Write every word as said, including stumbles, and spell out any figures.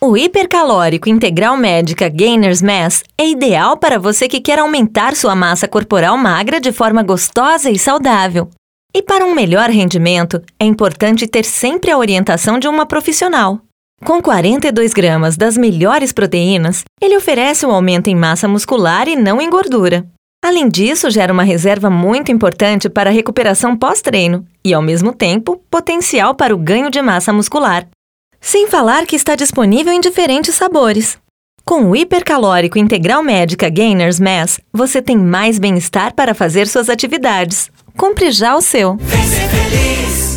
O hipercalórico integral médica Gainers Mass é ideal para você que quer aumentar sua massa corporal magra de forma gostosa e saudável. E para um melhor rendimento, é importante ter sempre a orientação de uma profissional. Com quarenta e dois gramas das melhores proteínas, ele oferece um aumento em massa muscular e não em gordura. Além disso, gera uma reserva muito importante para a recuperação pós-treino e, ao mesmo tempo, potencial para o ganho de massa muscular. Sem falar que está disponível em diferentes sabores. Com o hipercalórico integral médica Gainers Mass, você tem mais bem-estar para fazer suas atividades. Compre já o seu! Vem ser feliz!